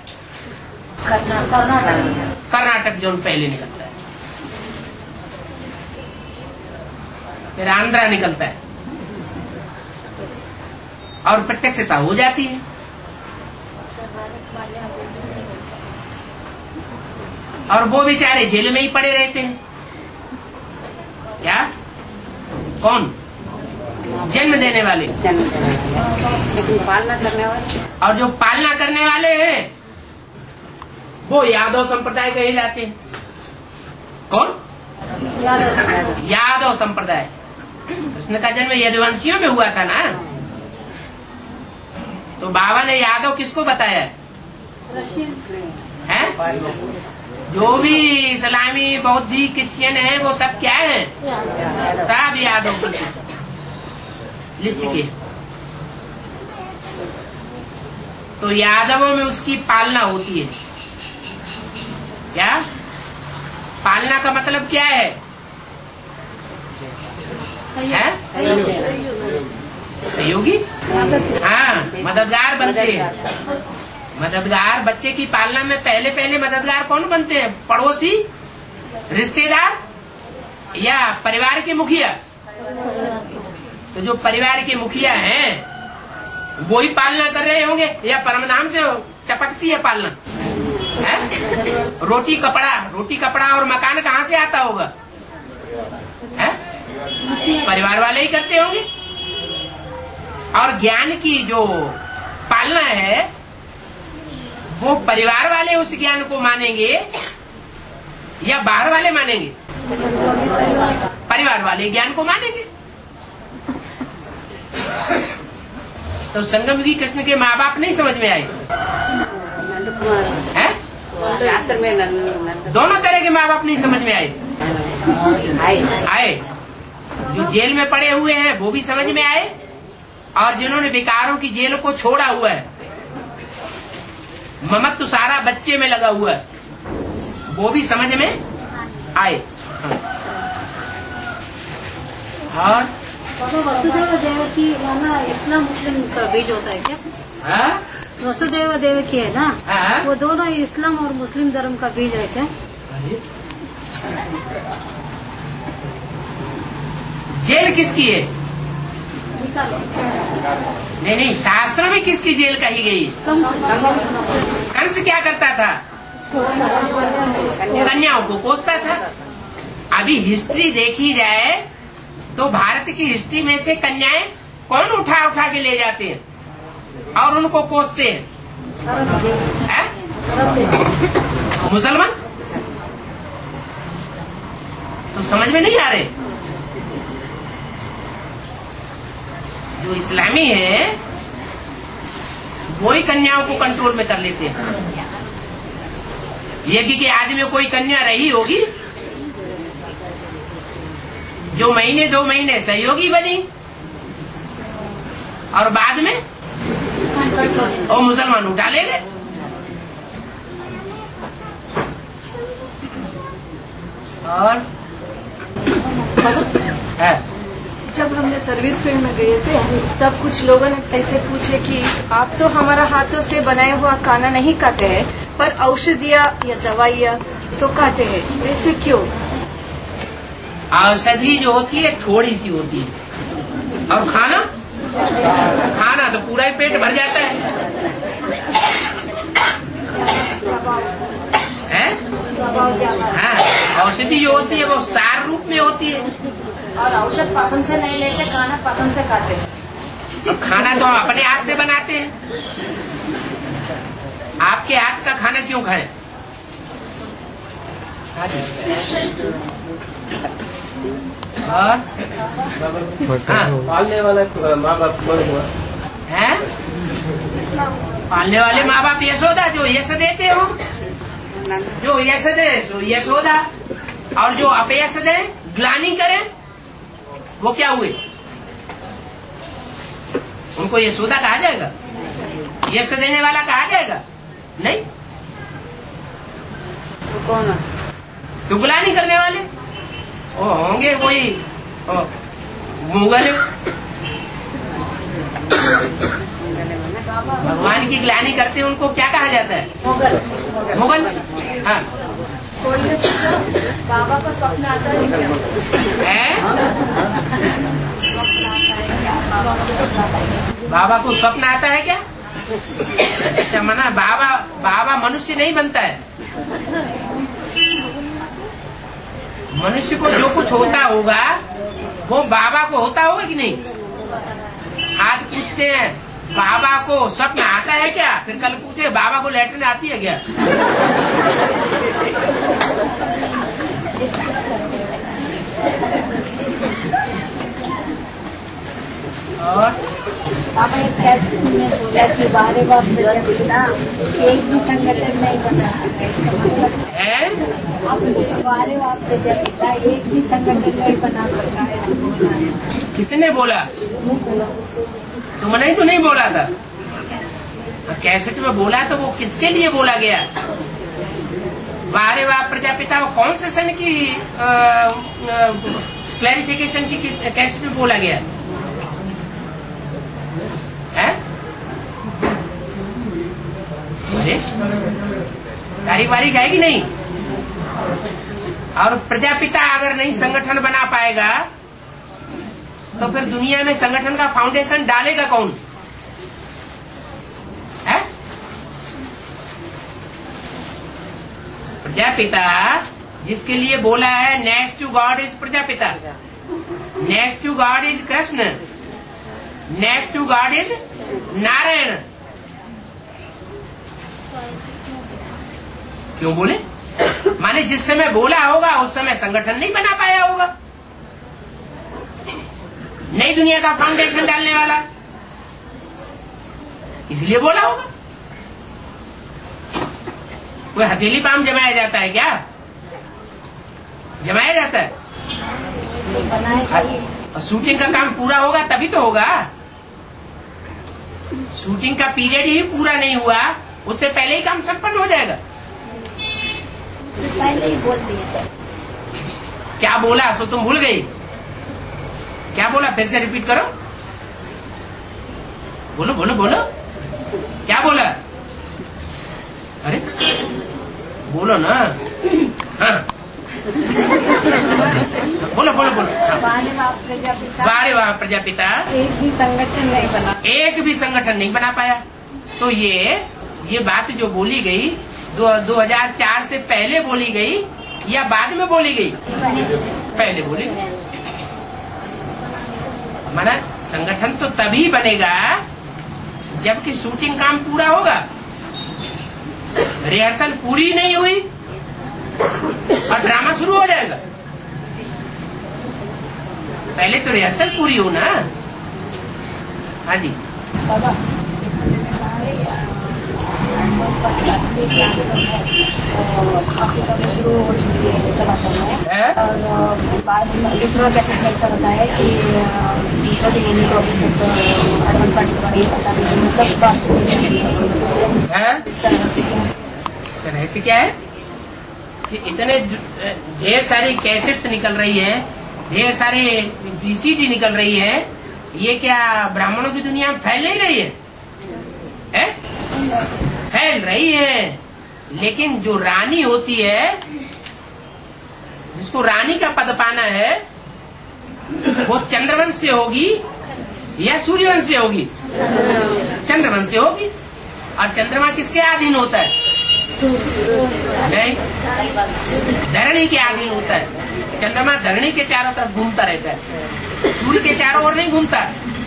कर्नाटक जोन पहले निकलता है, फिर आंध्रा निकलता है और प्रत्यक्षता हो जाती है। और वो बेचारे जेल में ही पड़े रहते हैं। क्या? कौन? जन्म देने वाले। पालना करने वाले। और जो पालना करने वाले हैं वो यादव संप्रदाय कहे जाते हैं। कौन? यादव संप्रदाय। कृष्ण का जन्म यदुवंशियों में हुआ था ना, तो बाबा ने यादव किसको बताया है? जो भी इस्लामी, बौद्धी, क्रिश्चियन है वो सब क्या है? सब यादव की लिस्ट के। तो यादवों में उसकी पालना होती है। क्या? पालना का मतलब क्या है? सहयोगी। हाँ, मददगार बनते हैं। मददगार बच्चे की पालना में पहले मददगार कौन बनते हैं? पड़ोसी, रिश्तेदार या परिवार के मुखिया? तो जो परिवार के मुखिया हैं वो ही पालना कर रहे होंगे या परमधाम से टपकती है पालना? रोटी कपड़ा और मकान कहाँ से आता होगा? है? परिवार वाले ही करते होंगे। और ज्ञान की जो पालना है वो परिवार वाले उस ज्ञान को मानेंगे या बाहर वाले मानेंगे? परिवार वाले ज्ञान को मानेंगे। तो संगम की कृष्ण के माँ बाप नहीं समझ में आए हैं? दोनों तरह के माँ बाप नहीं समझ में आए। जो जेल में पड़े हुए हैं वो भी समझ में आए, और जिन्होंने विकारों की जेल को छोड़ा हुआ है, ममत्व सारा बच्चे में लगा हुआ है, वो भी समझ में आए। और वसुदेव देवकी माना इस्लाम मुस्लिम का बीज होता है क्या? वसुदेव देवकी है ना, वो दोनों इस्लाम और मुस्लिम धर्म का बीज है क्या? जेल किसकी है? नहीं, शास्त्रों में किसकी जेल कही गई? कंस क्या करता था? कन्याओं को कोसता था। अभी हिस्ट्री देखी जाए तो भारत की हिस्ट्री में से कन्याएं कौन उठा उठा के ले जाते हैं और उनको कोसते हैं? मुसलमान। तो समझ में नहीं आ रहे? जो इस्लामी है वो ही कन्याओं को कंट्रोल में कर लेते हैं। ये कि आदमी में कोई कन्या रही होगी जो महीने 2 महीने सहयोगी बनी और बाद में वो मुसलमान उठा ले गए। और जब हमने सर्विस फील्ड में गए थे तब कुछ लोगों ने ऐसे पूछे कि आप तो हमारा हाथों से बनाया हुआ खाना नहीं खाते हैं, पर औषधियाँ या दवाइयाँ तो खाते हैं, वैसे क्यों? औषधि जो होती है थोड़ी सी होती है, और खाना तो पूरा ही पेट भर जाता है? औषधि जो होती है वो सार रूप में होती है, और औषध पसंद से नहीं लेते, खाना पसंद से खाते हैं। और खाना तो हम अपने हाथ से बनाते हैं। आपके हाथ का खाना क्यों खाएं? और पालने वाला माँ बाप कौन हुआ है? पालने वाले माँ बाप यशोदा, जो यश देते हो, जो यश दे सो यशोदा, और जो अपयश दे, ग्लानि करें, वो क्या हुए? उनको यशोदा कहा जाएगा? यश देने वाला कहा जाएगा? नहीं। तो कौन? तो ग्लानि करने वाले वो होंगे वही मुगल। भगवान की ग्लानि करते हैं उनको क्या कहा जाता है? मुगल। हाँ। बाबा को स्वप्न आता है? बाबा को स्वप्न आता है क्या? अच्छा, मना बाबा मनुष्य नहीं बनता है। मनुष्य को जो कुछ होता होगा वो बाबा को होता होगा कि नहीं? आज पूछते हैं बाबा को स्वप्न आता है क्या, फिर कल पूछे बाबा को लैट्रिन आती है क्या? और आप एक कैसे में बोला कि बारे बाप ना एक भी संगठन नहीं बना है, बारे बाप पिता एक भी संगठन नहीं बना सकता है। किसने बोला? तुमने ही तो नहीं बोला था। कैसेट में बोला तो वो किसके लिए बोला गया? बारे बाप प्रजापिता, वो कौन से सन की क्लैरिफिकेशन की कैसेट में बोला गया है? अरे तारीख वारीख है कि नहीं? और प्रजापिता अगर नहीं संगठन बना पाएगा तो फिर दुनिया में संगठन का फाउंडेशन डालेगा कौन है? प्रजापिता जिसके लिए बोला है next to God is Prajapita, next to God is Krishna, next to God is Narayan. क्यों बोले? माने जिस समय बोला होगा उस समय संगठन नहीं बना पाया होगा, नई दुनिया का फाउंडेशन डालने वाला, इसलिए बोला होगा। कोई हथेली पाम जमाया जाता है क्या? जमाया जाता है? और शूटिंग का काम पूरा होगा तभी तो होगा। शूटिंग का पीरियड ही पूरा नहीं हुआ, उससे पहले ही काम संपन्न हो जाएगा। पहले ही बोल दिया। क्या बोला सो तुम भूल गई? क्या बोला? फिर से रिपीट करो। बोलो बोलो बोलो, क्या बोला? अरे बोलो ना। हाँ बोलो बोलो बोलो। वारे वाह प्रजापिता एक भी संगठन नहीं बना, एक भी संगठन नहीं बना पाया। तो ये बात जो बोली गई 2004 से पहले बोली गई या बाद में बोली गई? पहले बोली गई। हमारा संगठन तो तभी बनेगा जबकि शूटिंग काम पूरा होगा। रिहर्सल पूरी नहीं हुई और ड्रामा शुरू हो जाएगा। पहले तो रिहर्सल पूरी हो ना। हाँ जी। अफ्रीका में शुरू हो चुकी है संगठन है, और बाद में दूसरा कैसे ऐसा बताया कि दूसरा भी लेने को अभी तक एडवांस पार्टी का नहीं पता नहीं, मतलब इस तरह से क्या है कि इतने ढेर सारी कैसेट्स निकल रही है, ढेर सारी VCD निकल रही है, ये क्या ब्राह्मणों की दुनिया में फैल नहीं रही है? फैल रही है। लेकिन जो रानी होती है, जिसको रानी का पद पाना है, वो चंद्रवंश से होगी या सूर्यवंश से होगी? चंद्रवंश से होगी। और चंद्रमा किसके अधीन होता है? नहीं, धरणी के अधीन होता है। चंद्रमा धरणी के चारों तरफ घूमता रहता है, सूर्य के चारों ओर नहीं घूमता।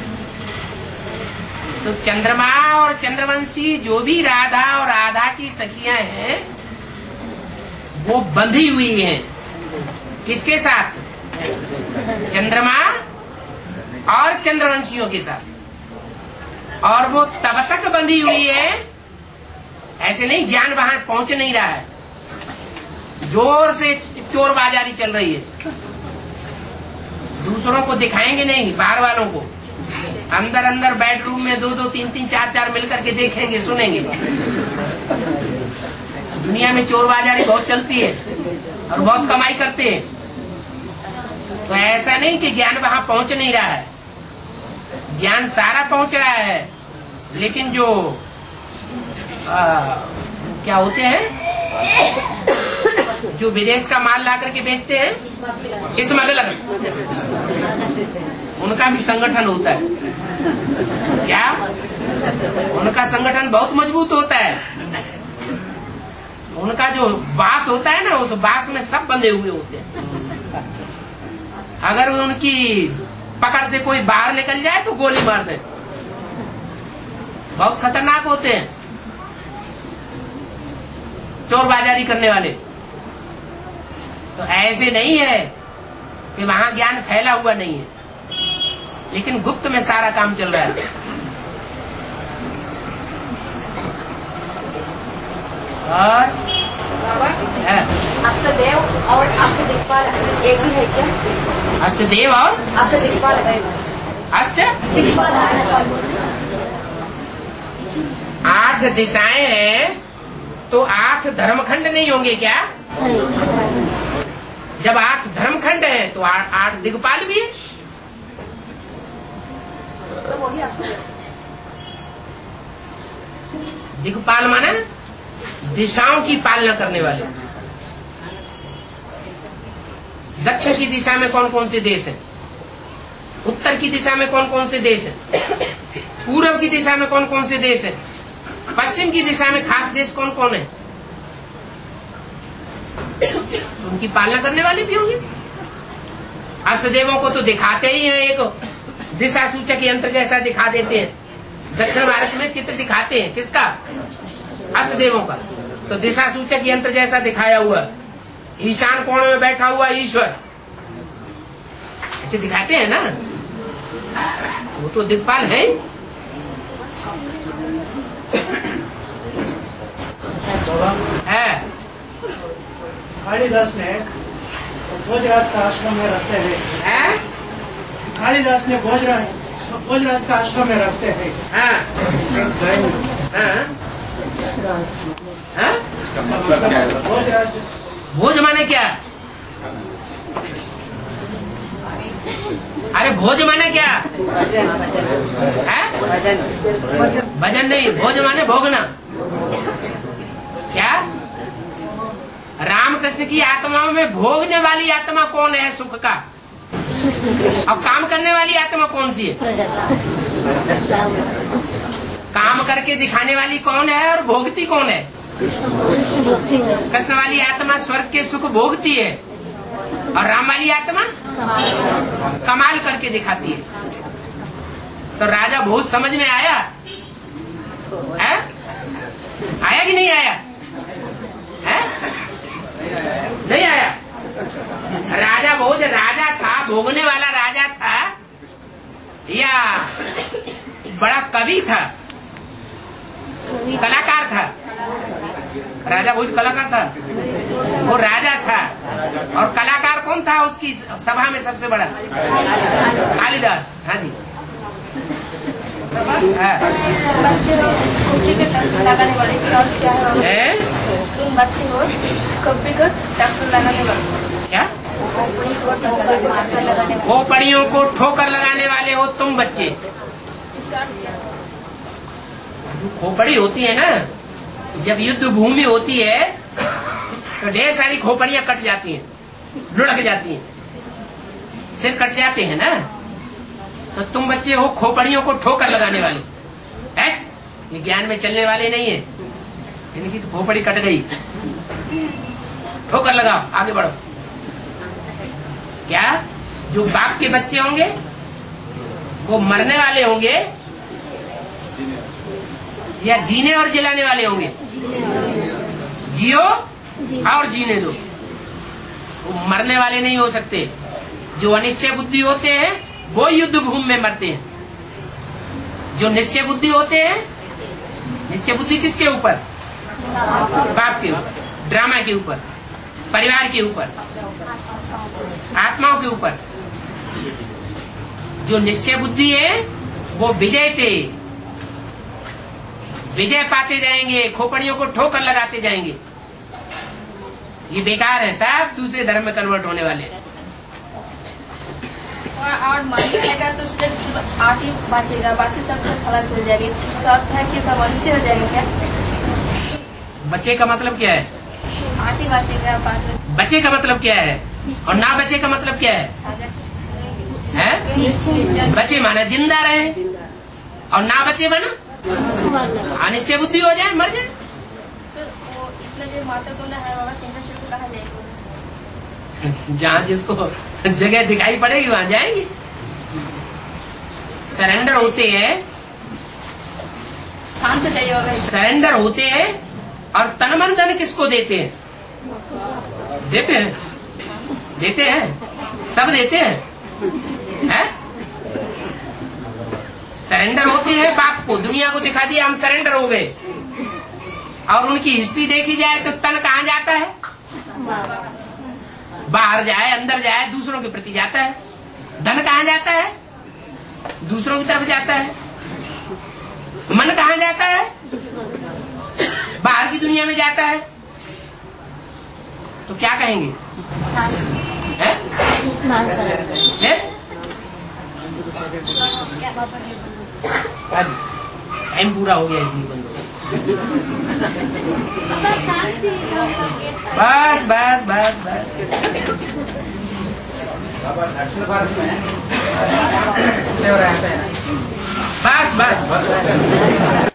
तो चंद्रमा और चंद्रवंशी जो भी राधा और राधा की सखियां हैं, वो बंधी हुई हैं। किसके साथ? चंद्रमा और चंद्रवंशियों के साथ। और वो तब तक बंधी हुई है, ऐसे नहीं ज्ञान वहां पहुंच नहीं रहा है, जोर से चोर बाजारी चल रही है। दूसरों को दिखाएंगे नहीं, बाहर वालों को। अंदर अंदर बेडरूम में 2-2, 3-3, 4-4 मिलकर के देखेंगे, सुनेंगे। दुनिया में चोर बाजारी बहुत चलती है और बहुत कमाई करते हैं। तो ऐसा नहीं कि ज्ञान वहां पहुंच नहीं रहा है, ज्ञान सारा पहुंच रहा है। लेकिन जो क्या होते हैं, जो विदेश का माल ला करके बेचते हैं, स्मगलर, उनका भी संगठन होता है। क्या? उनका संगठन बहुत मजबूत होता है। उनका जो बास होता है ना, उस बास में सब बंधे हुए होते हैं। अगर उनकी पकड़ से कोई बाहर निकल जाए तो गोली मार दे। बहुत खतरनाक होते हैं चोर बाजारी करने वाले। तो ऐसे नहीं है कि वहां ज्ञान फैला हुआ नहीं है, लेकिन गुप्त में सारा काम चल रहा है। और अष्टदेव और अष्टदिक्पाल एक ही है क्या? अष्टदेव और अष्टदिक्पाल अष्टदिक्पाल 8 दिशाएं हैं, तो 8 धर्मखंड नहीं होंगे क्या? जब 8 धर्मखंड है तो 8 दिक्पाल भी है। दिक्पाल माना दिशाओं की पालना करने वाले। दक्षिण की दिशा में कौन कौन से देश हैं? उत्तर की दिशा में कौन कौन से देश हैं? पूर्व की दिशा में कौन कौन से देश हैं? पश्चिम की दिशा में खास देश कौन कौन है? तो उनकी पालना करने वाले भी होंगे। अष्टदेवों को तो दिखाते ही हैं, एक दिशा सूचक यंत्र जैसा दिखा देते हैं। दक्षिण भारत में चित्र दिखाते हैं किसका? अष्टदेवों का। तो दिशा सूचक यंत्र जैसा दिखाया हुआ, ईशान कोण में बैठा हुआ ईश्वर, ऐसे दिखाते हैं ना। वो तो दिक्पाल है। कालिदास ने भोजराज का आश्रम में रखते हैं। कालिदास ने भोजराज का आश्रम में रखते हैं। भोज माने क्या? अरे भोज माने क्या? भजन नहीं, भोज माने भोगना। क्या? रामकृष्ण की आत्माओं में भोगने वाली आत्मा कौन है सुख का? और काम करने वाली आत्मा कौन सी है? काम करके दिखाने वाली कौन है और भोगती कौन है? कृष्ण वाली आत्मा स्वर्ग के सुख भोगती है और राम वाली आत्मा कमाल करके दिखाती है। तो राजा बहुत समझ में आया है? आया कि नहीं आया है? नहीं आया। राजा भोज राजा था, भोगने वाला राजा था या बड़ा कवि था, कलाकार था? राजा भोज कलाकार था, वो राजा था। और कलाकार कौन था उसकी सभा में सबसे बड़ा? कालिदास। हाँ जी। बच्चे कॉपी के टक्कर लगाने वाले क्या है? तुम बच्चे हो कॉपी को टक्कर लगाने वाले। क्या? खोपड़ियों को ठोकर लगाने वाले हो तुम बच्चे। खोपड़ी होती है ना, जब युद्ध भूमि होती है तो ढेर सारी खोपड़ियां कट जाती हैं, लुढ़क जाती हैं, सिर कट जाते हैं ना। तो तुम बच्चे हो खोपड़ियों को ठोकर लगाने वाले है। ये ज्ञान में चलने वाले नहीं है। इनकी तो खोपड़ी कट गई, ठोकर लगाओ, आगे बढ़ो। क्या? जो बाप के बच्चे होंगे वो मरने वाले होंगे या जीने और जिलाने वाले होंगे? जियो और जीने दो। वो मरने वाले नहीं हो सकते। जो अनिश्चय बुद्धि होते हैं वो युद्ध भूमि में मरते हैं। जो निश्चय बुद्धि होते हैं, निश्चय बुद्धि किसके ऊपर? बाप के ऊपर, ड्रामा के ऊपर, परिवार के ऊपर, आत्माओं के ऊपर। जो निश्चय बुद्धि है वो विजय थे, विजय पाते जाएंगे, खोपड़ियों को ठोकर लगाते जाएंगे। ये बेकार है, सब दूसरे धर्म में कन्वर्ट होने वाले हैं। और मान जाएगा तो सिर्फ 8 ही बचेगा, बाकी सब तो खलास हो जाएगी। इसका अर्थ है कि सब अनिश्चय हो जाएंगे क्या? बचे का मतलब क्या है? 8 ही बचेगा। बचे का मतलब क्या है? और ना बचे का मतलब क्या है? बचे माना जिंदा रहे और ना बचे माना अनिश्चय बुद्धि हो जाए, मर जाए। तो वो इतना जो महत्वपूर्ण है बाबा सिंहासन को कहा जाएगा। जहाँ जिसको जगह दिखाई पड़ेगी वहां जाएंगे। सरेंडर होते हैं, शांत चाहिए। सरेंडर होते हैं और तन मन धन किसको देते हैं? देते हैं, देते हैं, सब देते हैं, है? सरेंडर होते हैं बाप को, दुनिया को दिखा दिया हम सरेंडर हो गए। और उनकी हिस्ट्री देखी जाए तो तन कहाँ जाता है? बाहर जाए, अंदर जाए, दूसरों के प्रति जाता है। धन कहाँ जाता है? दूसरों की तरफ जाता है। मन कहाँ जाता है? बाहर की दुनिया में जाता है। तो क्या कहेंगे? है? टाइम पूरा हो गया इसलिए बंद हो बस बस बस बस। दक्षिण भारत में बस बस